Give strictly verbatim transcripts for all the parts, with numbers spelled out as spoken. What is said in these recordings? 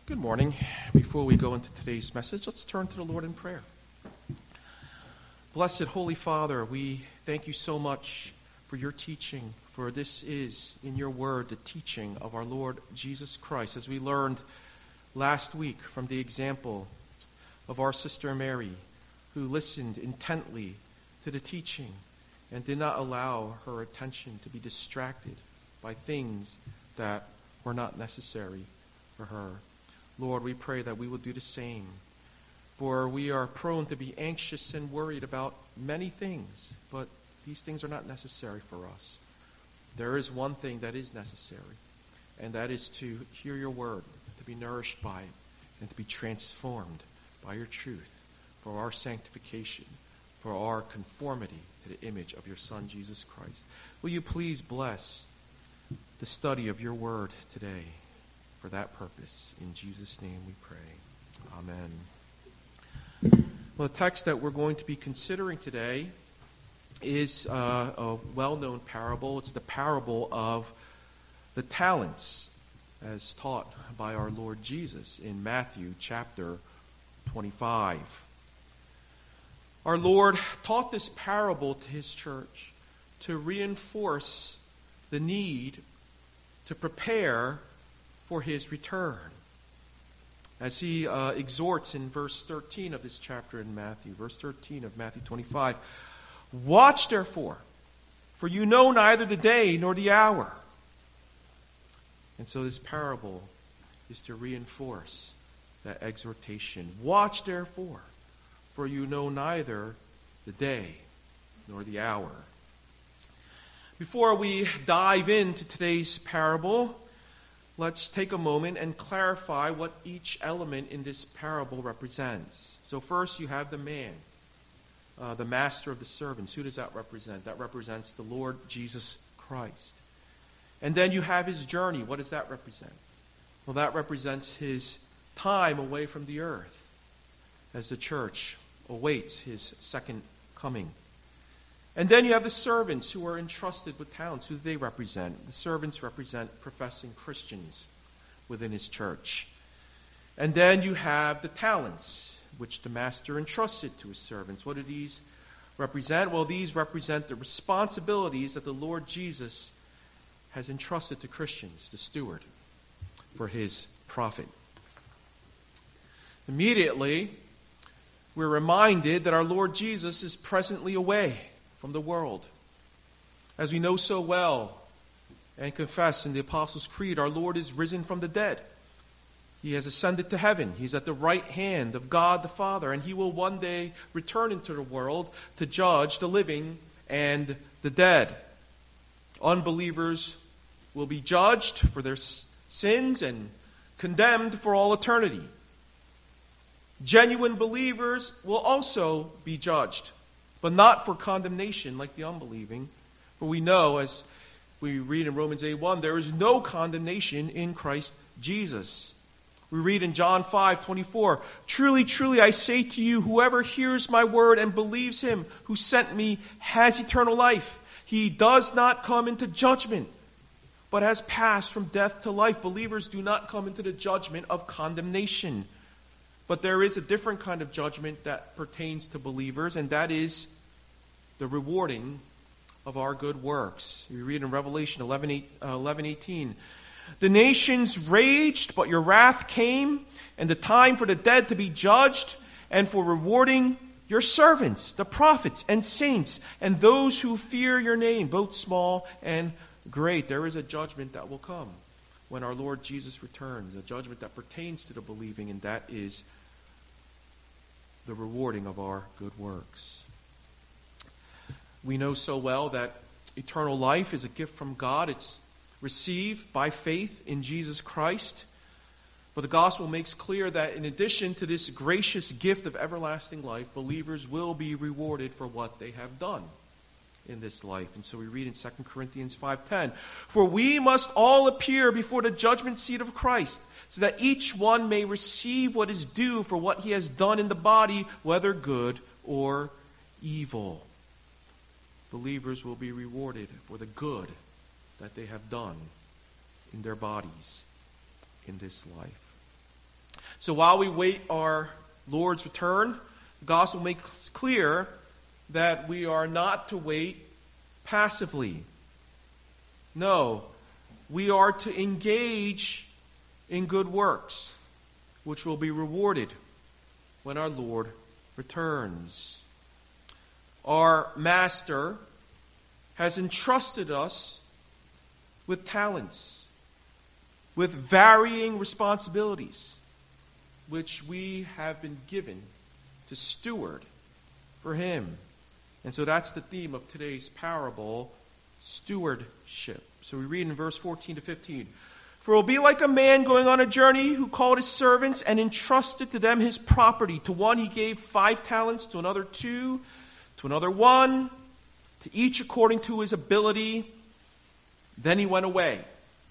Good morning. Before we go into today's message, let's turn to the Lord in prayer. Blessed Holy Father, we thank you so much for your teaching, for this is, in your word, the teaching of our Lord Jesus Christ, as we learned last week from the example of our sister Mary, who listened intently to the teaching and did not allow her attention to be distracted by things that were not necessary for her. Lord, we pray that we will do the same, for we are prone to be anxious and worried about many things, but these things are not necessary for us. There is one thing that is necessary, and that is to hear your word, to be nourished by it, and to be transformed by your truth for our sanctification, for our conformity to the image of your Son, Jesus Christ. Will you please bless the study of your word today? For that purpose, in Jesus' name we pray. Amen. Well, the text that we're going to be considering today is uh, a well-known parable. It's the parable of the talents, as taught by our Lord Jesus in Matthew chapter twenty-five. Our Lord taught this parable to his church to reinforce the need to prepare for his return. As he uh, exhorts in verse thirteen of this chapter in Matthew, verse thirteen of Matthew twenty-five, "Watch therefore, for you know neither the day nor the hour." And so this parable is to reinforce that exhortation. Watch therefore, for you know neither the day nor the hour. Before we dive into today's parable, let's take a moment and clarify what each element in this parable represents. So first you have the man, uh, the master of the servants. Who does that represent? That represents the Lord Jesus Christ. And then you have his journey. What does that represent? Well, that represents his time away from the earth as the church awaits his second coming. And then you have the servants who are entrusted with talents. Who do they represent? The servants represent professing Christians within his church. And then you have the talents, which the master entrusted to his servants. What do these represent? Well, these represent the responsibilities that the Lord Jesus has entrusted to Christians, the steward, for his profit. Immediately, we're reminded that our Lord Jesus is presently away from the world. As we know so well and confess in the Apostles' Creed, our Lord is risen from the dead. He has ascended to heaven. He's at the right hand of God the Father, and he will one day return into the world to judge the living and the dead. Unbelievers will be judged for their sins and condemned for all eternity. Genuine believers will also be judged, but not for condemnation like the unbelieving. For we know, as we read in Romans eight one, there is no condemnation in Christ Jesus. We read in John five twenty-four, "Truly, truly, I say to you, whoever hears my word and believes him who sent me has eternal life. He does not come into judgment, but has passed from death to life." Believers do not come into the judgment of condemnation. But there is a different kind of judgment that pertains to believers, and that is the rewarding of our good works. We read in Revelation eleven eighteen, "The nations raged, but your wrath came, and the time for the dead to be judged, and for rewarding your servants, the prophets and saints, and those who fear your name, both small and great." There is a judgment that will come when our Lord Jesus returns, a judgment that pertains to the believing, and that is the rewarding of our good works. We know so well that eternal life is a gift from God. It's received by faith in Jesus Christ. But the gospel makes clear that in addition to this gracious gift of everlasting life, believers will be rewarded for what they have done in this life. And so we read in Second Corinthians five ten, "For we must all appear before the judgment seat of Christ, so that each one may receive what is due for what he has done in the body, whether good or evil." Believers will be rewarded for the good that they have done in their bodies in this life. So while we wait our Lord's return, the gospel makes clear that we are not to wait passively. No, we are to engage in good works, which will be rewarded when our Lord returns. Our Master has entrusted us with talents, with varying responsibilities, which we have been given to steward for Him. And so that's the theme of today's parable, stewardship. So we read in verse fourteen to fifteen. For it will be like a man going on a journey who called his servants and entrusted to them his property. To one he gave five talents, to another two, to another one, to each according to his ability. Then he went away.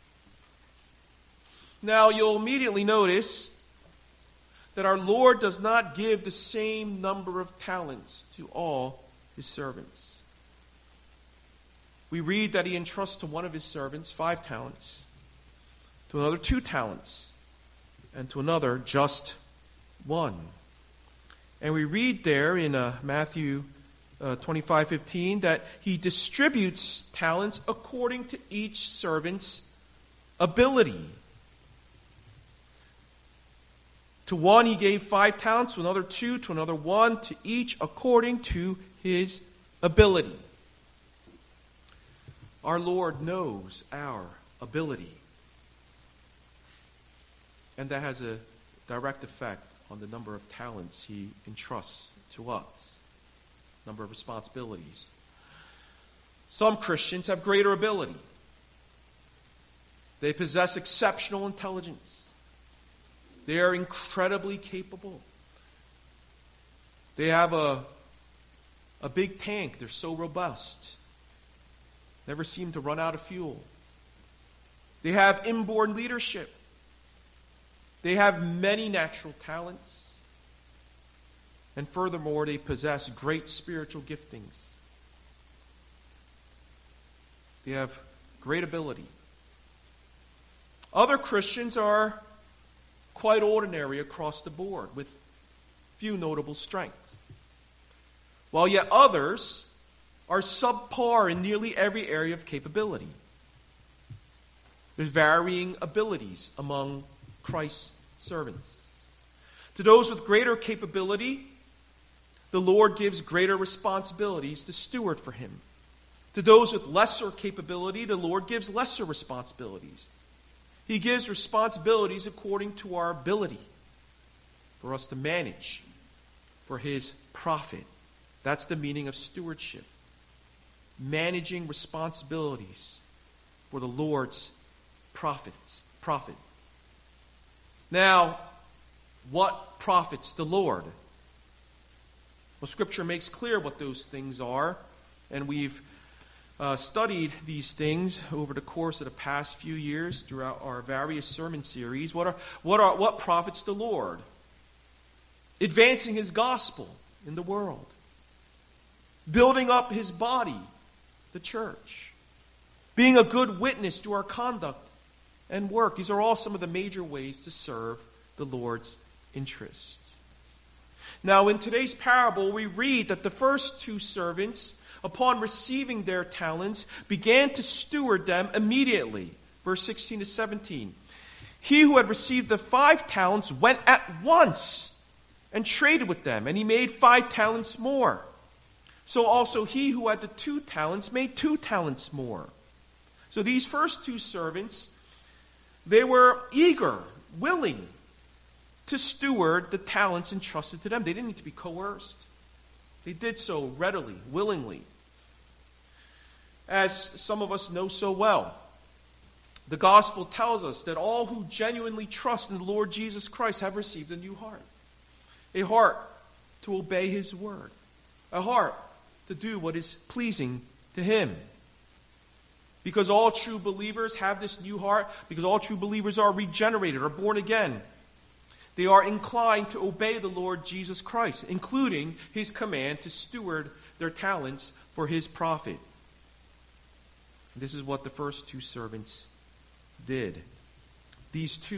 Now you'll immediately notice that our Lord does not give the same number of talents to all His servants. We read that He entrusts to one of His servants five talents, to another two talents, and to another just one. And we read there in uh, Matthew uh, twenty-five fifteen that He distributes talents according to each servant's ability. To one He gave five talents, to another two, to another one, to each according to his ability. Our Lord knows our ability. And that has a direct effect on the number of talents He entrusts to us, number of responsibilities. Some Christians have greater ability. They possess exceptional intelligence. They are incredibly capable. They have a, a big tank. They're so robust. Never seem to run out of fuel. They have inborn leadership. They have many natural talents. And furthermore, they possess great spiritual giftings. They have great ability. Other Christians are quite ordinary across the board, with few notable strengths. While yet others are subpar in nearly every area of capability. There's varying abilities among Christ's servants. To those with greater capability, the Lord gives greater responsibilities to steward for Him. To those with lesser capability, the Lord gives lesser responsibilities. He gives responsibilities according to our ability for us to manage for His profit. That's the meaning of stewardship. Managing responsibilities for the Lord's profits, profit. Now, what profits the Lord? Well, Scripture makes clear what those things are, and we've Uh, studied these things over the course of the past few years throughout our various sermon series. What are what are what profits the Lord? Advancing His gospel in the world, building up His body, the church, being a good witness to our conduct and work. These are all some of the major ways to serve the Lord's interest. Now, in today's parable, we read that the first two servants, upon receiving their talents, began to steward them immediately. Verse sixteen to seventeen. He who had received the five talents went at once and traded with them, and he made five talents more. So also he who had the two talents made two talents more. So these first two servants, they were eager, willing to steward the talents entrusted to them. They didn't need to be coerced. They did so readily, willingly. As some of us know so well, the gospel tells us that all who genuinely trust in the Lord Jesus Christ have received a new heart. A heart to obey His word. A heart to do what is pleasing to Him. Because all true believers have this new heart, because all true believers are regenerated, are born again, they are inclined to obey the Lord Jesus Christ, including His command to steward their talents for His profit. This is what the first two servants did. These two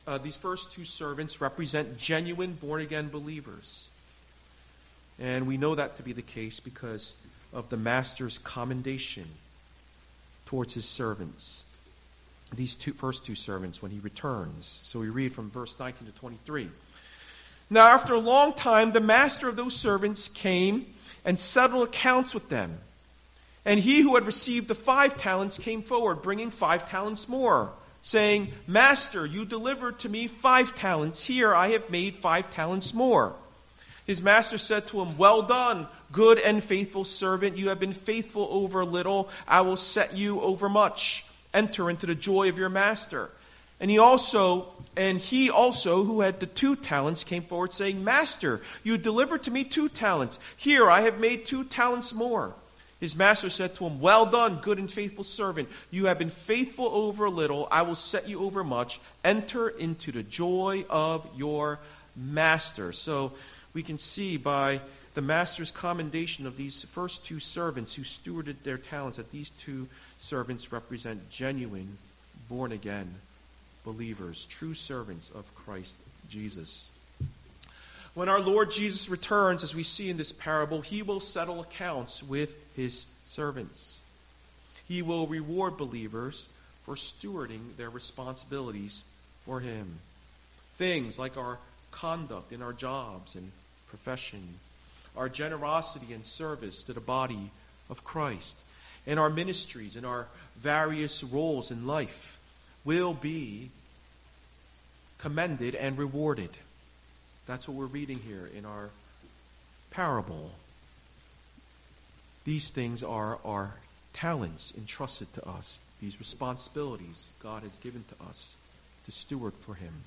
uh, these first two servants represent genuine born-again believers. And we know that to be the case because of the master's commendation towards his servants. These two first two servants when he returns. So we read from verse nineteen to twenty-three. Now after a long time, the master of those servants came and settled accounts with them. And he who had received the five talents came forward, bringing five talents more, saying, Master, you delivered to me five talents. Here I have made five talents more. His master said to him, Well done, good and faithful servant. You have been faithful over little. I will set you over much. Enter into the joy of your master. And he also, and he also, who had the two talents, came forward, saying, Master, you delivered to me two talents. Here I have made two talents more. His master said to him, Well done, good and faithful servant. You have been faithful over little. I will set you over much. Enter into the joy of your master. So we can see by the master's commendation of these first two servants who stewarded their talents that these two servants represent genuine, born-again believers, true servants of Christ Jesus. When our Lord Jesus returns, as we see in this parable, he will settle accounts with his servants. He will reward believers for stewarding their responsibilities for him. Things like our conduct in our jobs and profession, our generosity and service to the body of Christ, and our ministries and our various roles in life will be commended and rewarded. That's what we're reading here in our parable. These things are our talents entrusted to us, these responsibilities God has given to us to steward for him.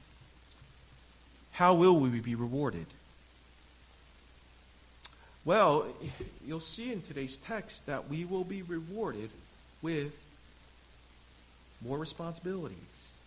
How will we be rewarded? Well, you'll see in today's text that we will be rewarded with more responsibilities.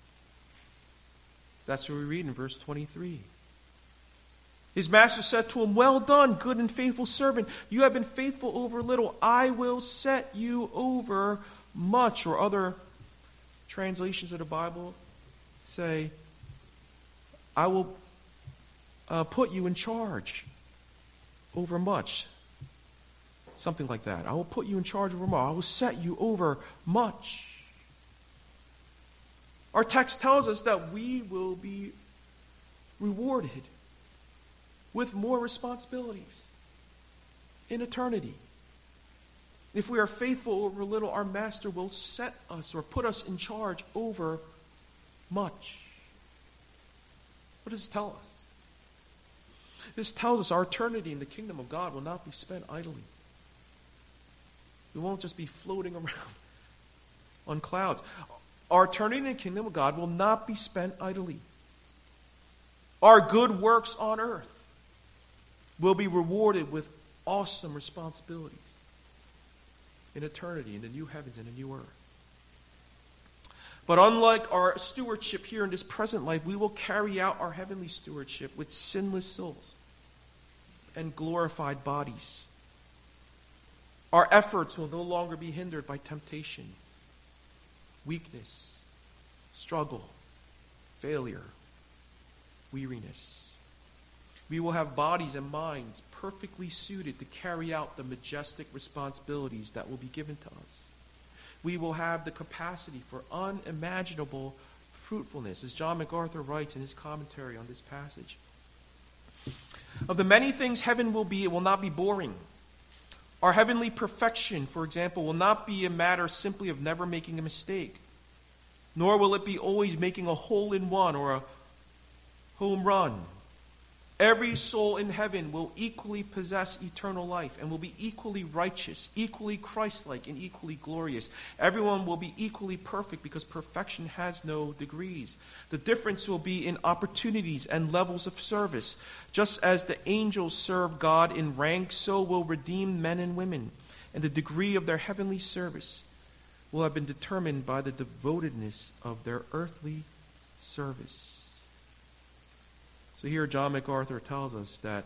That's what we read in verse twenty-three. His master said to him, Well done, good and faithful servant. You have been faithful over little. I will set you over much. Or other translations of the Bible say, I will uh, put you in charge over much. Something like that. I will put you in charge over much. I will set you over much. Our text tells us that we will be rewarded with more responsibilities in eternity. If we are faithful over little, our master will set us or put us in charge over much. What does this tell us? This tells us our eternity in the kingdom of God will not be spent idly. We won't just be floating around on clouds. Our eternity in the kingdom of God will not be spent idly. Our good works on earth will be rewarded with awesome responsibilities in eternity, in the new heavens and the new earth. But unlike our stewardship here in this present life, we will carry out our heavenly stewardship with sinless souls and glorified bodies. Our efforts will no longer be hindered by temptation, weakness, struggle, failure, weariness. We will have bodies and minds perfectly suited to carry out the majestic responsibilities that will be given to us. We will have the capacity for unimaginable fruitfulness, as John MacArthur writes in his commentary on this passage. Of the many things heaven will be, it will not be boring. Our heavenly perfection, for example, will not be a matter simply of never making a mistake, nor will it be always making a hole in one or a home run. Every soul in heaven will equally possess eternal life and will be equally righteous, equally Christ-like, and equally glorious. Everyone will be equally perfect because perfection has no degrees. The difference will be in opportunities and levels of service. Just as the angels serve God in rank, so will redeemed men and women. And the degree of their heavenly service will have been determined by the devotedness of their earthly service. So here John MacArthur tells us that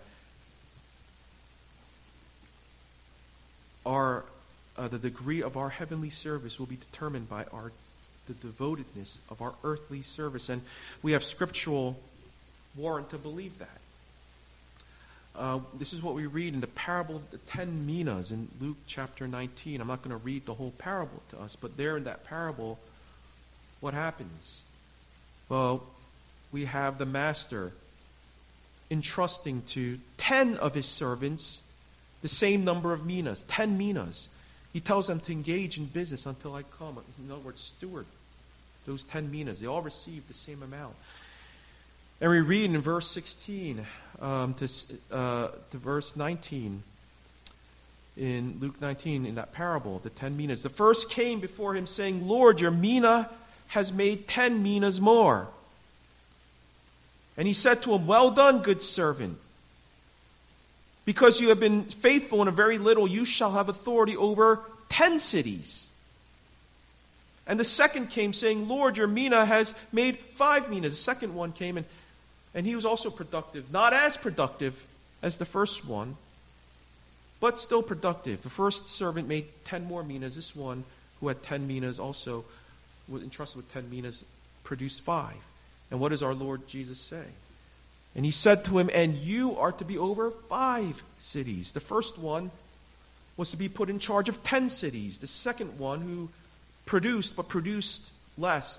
our uh, the degree of our heavenly service will be determined by our the devotedness of our earthly service. And we have scriptural warrant to believe that. Uh, this is what we read in the parable of the ten minas in Luke chapter nineteen. I'm not going to read the whole parable to us, but there in that parable, what happens? Well, we have the master entrusting to ten of his servants the same number of minas, ten minas. He tells them to engage in business until I come. In other words, steward those ten minas. They all receive the same amount. And we read in verse sixteen um, to, uh, to verse nineteen, in Luke nineteen, in that parable, the ten minas. The first came before him saying, Lord, your mina has made ten minas more. And he said to him, well done, good servant. Because you have been faithful in a very little, you shall have authority over ten cities. And the second came saying, Lord, your mina has made five minas. The second one came and, and he was also productive. Not as productive as the first one, but still productive. The first servant made ten more minas. This one, who had ten minas, also was entrusted with ten minas, produced five. And what does our Lord Jesus say? And he said to him, and you are to be over five cities. The first one was to be put in charge of ten cities. The second one, who produced but produced less,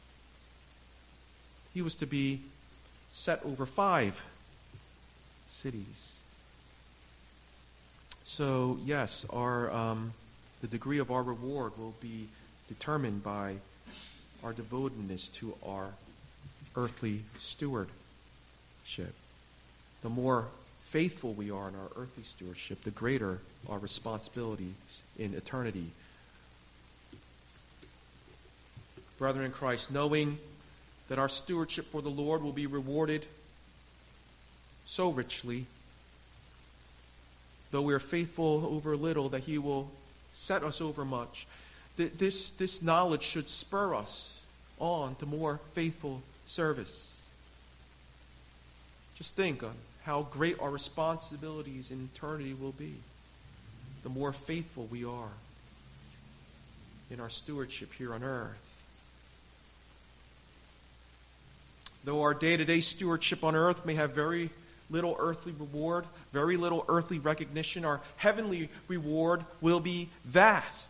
he was to be set over five cities. So yes, our um, the degree of our reward will be determined by our devotedness to our earthly stewardship. The more faithful we are in our earthly stewardship, the greater our responsibilities in eternity. Brethren in Christ, knowing that our stewardship for the Lord will be rewarded so richly, though we are faithful over little, that He will set us over much, this, this knowledge should spur us on to more faithful service. Just think on how great our responsibilities in eternity will be, the more faithful we are in our stewardship here on earth. Though our day-to-day stewardship on earth may have very little earthly reward, very little earthly recognition, our heavenly reward will be vast.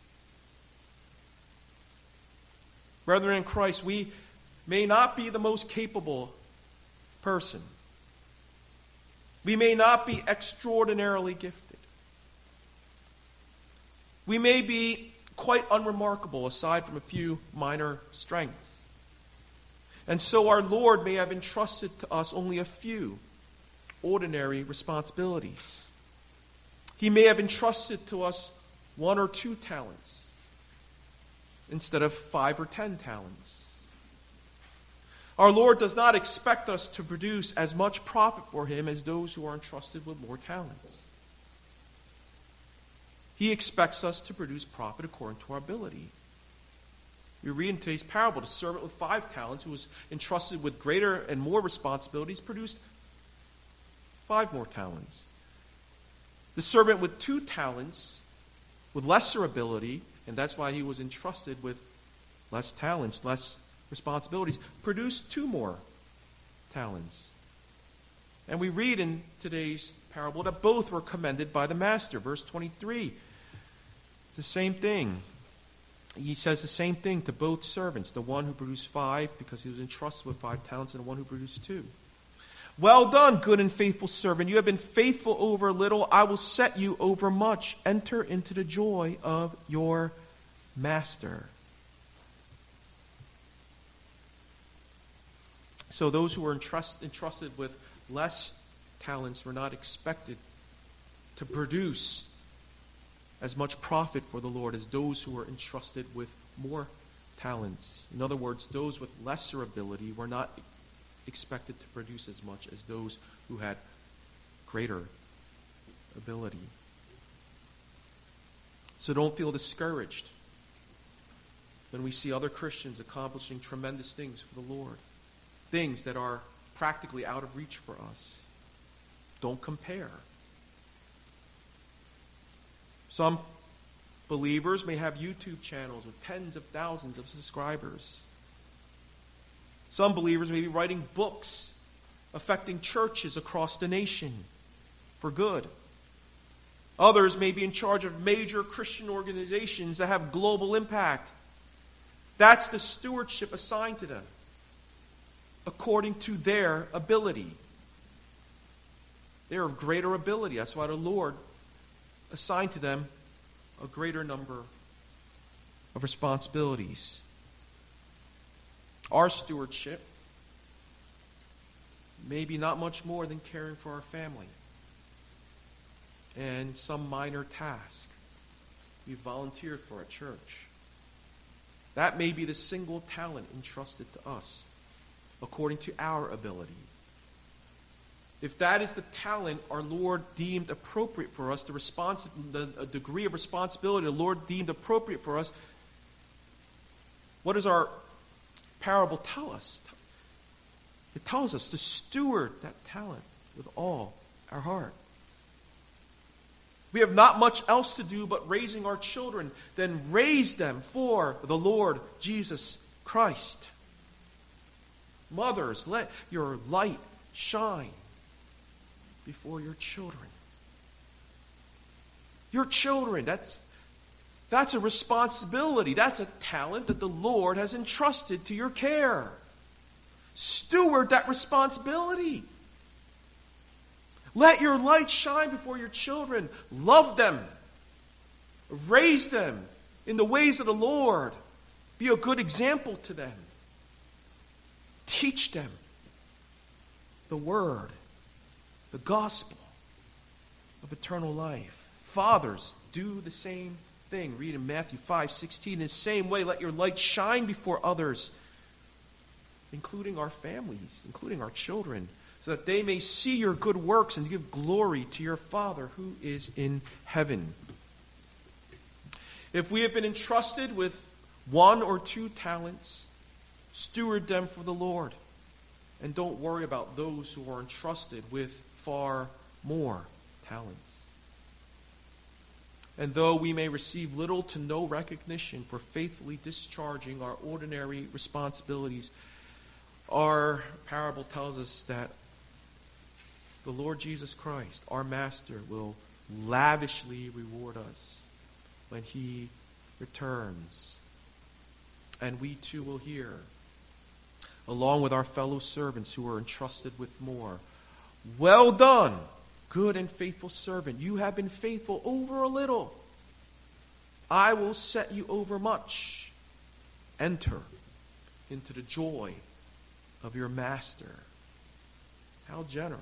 Brethren in Christ, we may not be the most capable person. We may not be extraordinarily gifted. We may be quite unremarkable aside from a few minor strengths. And so our Lord may have entrusted to us only a few ordinary responsibilities. He may have entrusted to us one or two talents instead of five or ten talents. Our Lord does not expect us to produce as much profit for Him as those who are entrusted with more talents. He expects us to produce profit according to our ability. We read in today's parable, the servant with five talents who was entrusted with greater and more responsibilities produced five more talents. The servant with two talents, with lesser ability, and that's why he was entrusted with less talents, less responsibilities, produced two more talents. And we read in today's parable that both were commended by the master. Verse twenty-three, it's the same thing. He says the same thing to both servants, the one who produced five because he was entrusted with five talents, and the one who produced two. Well done, good and faithful servant. You have been faithful over little. I will set you over much. Enter into the joy of your master. So those who were entrust, entrusted with less talents were not expected to produce as much profit for the Lord as those who were entrusted with more talents. In other words, those with lesser ability were not expected to produce as much as those who had greater ability. So don't feel discouraged when we see other Christians accomplishing tremendous things for the Lord. Things that are practically out of reach for us. Don't compare. Some Believers may have YouTube channels with tens of thousands of subscribers. Some believers may be writing books affecting churches across the nation for good. Others may be in charge of major Christian organizations that have global impact. That's the stewardship assigned to them, according to their ability. They're of greater ability. That's why the Lord assigned to them a greater number of responsibilities. Our stewardship may be not much more than caring for our family and some minor task we volunteered for at church. That may be the single talent entrusted to us according to our ability. If that is the talent our Lord deemed appropriate for us, the, respons- the a degree of responsibility the Lord deemed appropriate for us, what does our parable tell us? It tells us to steward that talent with all our heart. We have not much else to do but raising our children, then raise them for the Lord Jesus Christ. Mothers, let your light shine before your children. Your children, that's, that's a responsibility. That's a talent that the Lord has entrusted to your care. Steward that responsibility. Let your light shine before your children. Love them. Raise them in the ways of the Lord. Be a good example to them. Teach them the Word, the gospel of eternal life. Fathers, do the same thing. Read in Matthew five sixteen. In the same way, let your light shine before others, including our families, including our children, so that they may see your good works and give glory to your Father who is in heaven. If we have been entrusted with one or two talents, steward them for the Lord. And don't worry about those who are entrusted with far more talents. And though we may receive little to no recognition for faithfully discharging our ordinary responsibilities, our parable tells us that the Lord Jesus Christ, our Master, will lavishly reward us when He returns. And we too will hear, along with our fellow servants who are entrusted with more, "Well done, good and faithful servant. You have been faithful over a little. I will set you over much. Enter into the joy of your master." How generous.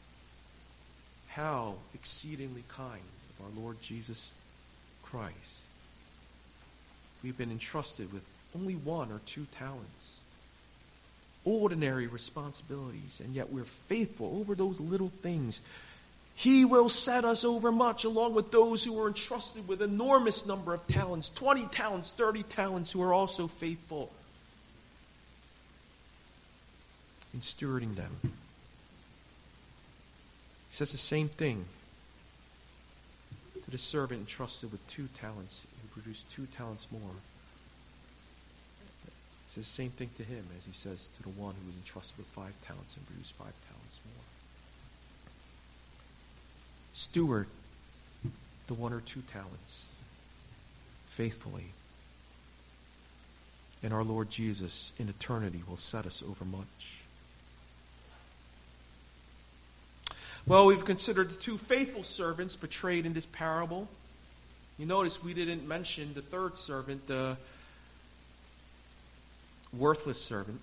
How exceedingly kind of our Lord Jesus Christ. We've been entrusted with only one or two talents. Ordinary responsibilities, and yet we're faithful over those little things. He will set us over much, along with those who were entrusted with enormous number of talents, twenty talents, thirty talents, who are also faithful in stewarding them. He says the same thing to the servant entrusted with two talents, who produced two talents more. He says the same thing to him as he says to the one who was entrusted with five talents and produced five talents more. Steward the one or two talents faithfully, and our Lord Jesus in eternity will set us over much. Well, we've considered the two faithful servants portrayed in this parable. You notice we didn't mention the third servant, the worthless servant,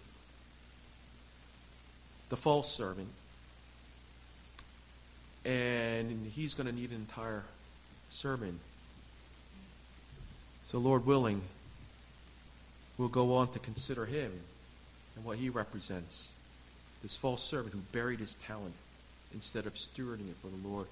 the false servant. And he's going to need an entire sermon. So, Lord willing, we'll go on to consider him and what he represents. This false servant who buried his talent instead of stewarding it for the Lord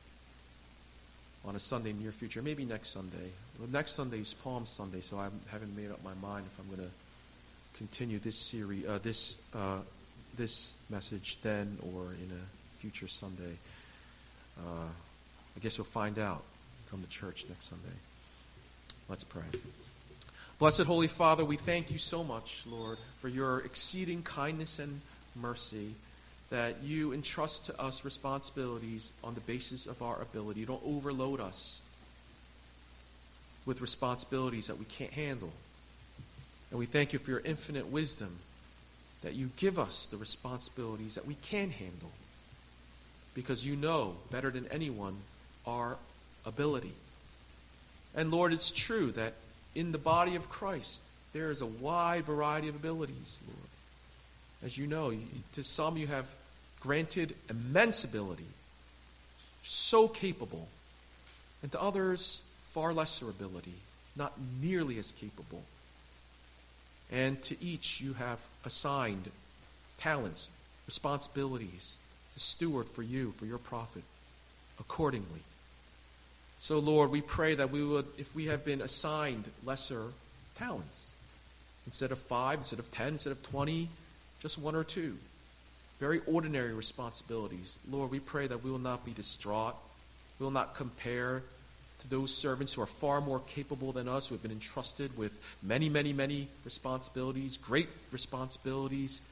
on a Sunday in the near future. Maybe next Sunday. Well, next Sunday is Palm Sunday, so I haven't made up my mind if I'm going to continue this series, uh, this uh, this message then or in a future Sunday. Uh, I guess you'll find out. Come to church next Sunday. Let's pray. Blessed Holy Father, we thank you so much, Lord, for your exceeding kindness and mercy, that you entrust to us responsibilities on the basis of our ability. You don't overload us with responsibilities that we can't handle. And we thank you for your infinite wisdom, that you give us the responsibilities that we can handle, because you know better than anyone our ability. And Lord, it's true that in the body of Christ, there is a wide variety of abilities, Lord. As you know, to some you have granted immense ability, so capable, and to others, far lesser ability, not nearly as capable. And to each you have assigned talents, responsibilities to steward for you, for your profit, accordingly. So, Lord, we pray that we would, if we have been assigned lesser talents, instead of five, instead of ten, instead of twenty, just one or two, very ordinary responsibilities, Lord, we pray that we will not be distraught. We will not compare to those servants who are far more capable than us, who have been entrusted with many, many, many responsibilities, great responsibilities.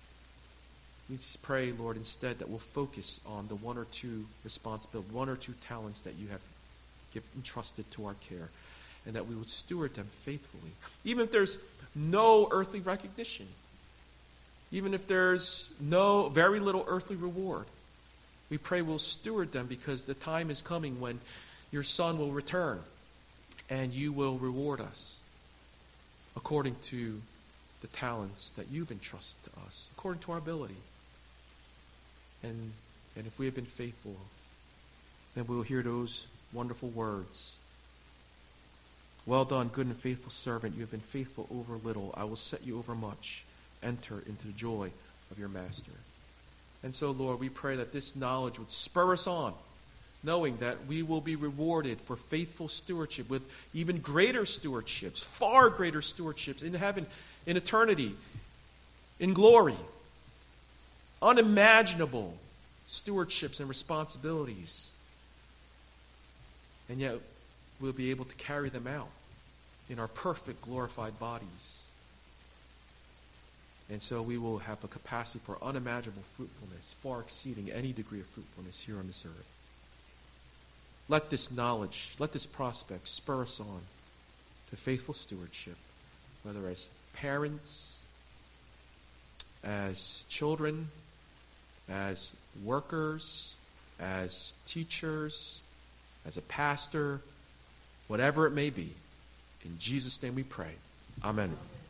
We just pray, Lord, instead that we'll focus on the one or two responsibilities, one or two talents that you have give, entrusted to our care, and that we would steward them faithfully. Even if there's no earthly recognition, even if there's no, very little earthly reward, we pray we'll steward them, because the time is coming when your Son will return and you will reward us according to the talents that you've entrusted to us, according to our ability. And, and if we have been faithful, then we will hear those wonderful words. Well done, good and faithful servant. You have been faithful over little. I will set you over much. Enter into the joy of your master. And so, Lord, we pray that this knowledge would spur us on, knowing that we will be rewarded for faithful stewardship with even greater stewardships, far greater stewardships in heaven, in eternity, in glory. Unimaginable stewardships and responsibilities. And yet we'll be able to carry them out in our perfect glorified bodies. And so we will have a capacity for unimaginable fruitfulness, far exceeding any degree of fruitfulness here on this earth. Let this knowledge, let this prospect spur us on to faithful stewardship, whether as parents, as children, as workers, as teachers, as a pastor, whatever it may be. In Jesus' name we pray. Amen.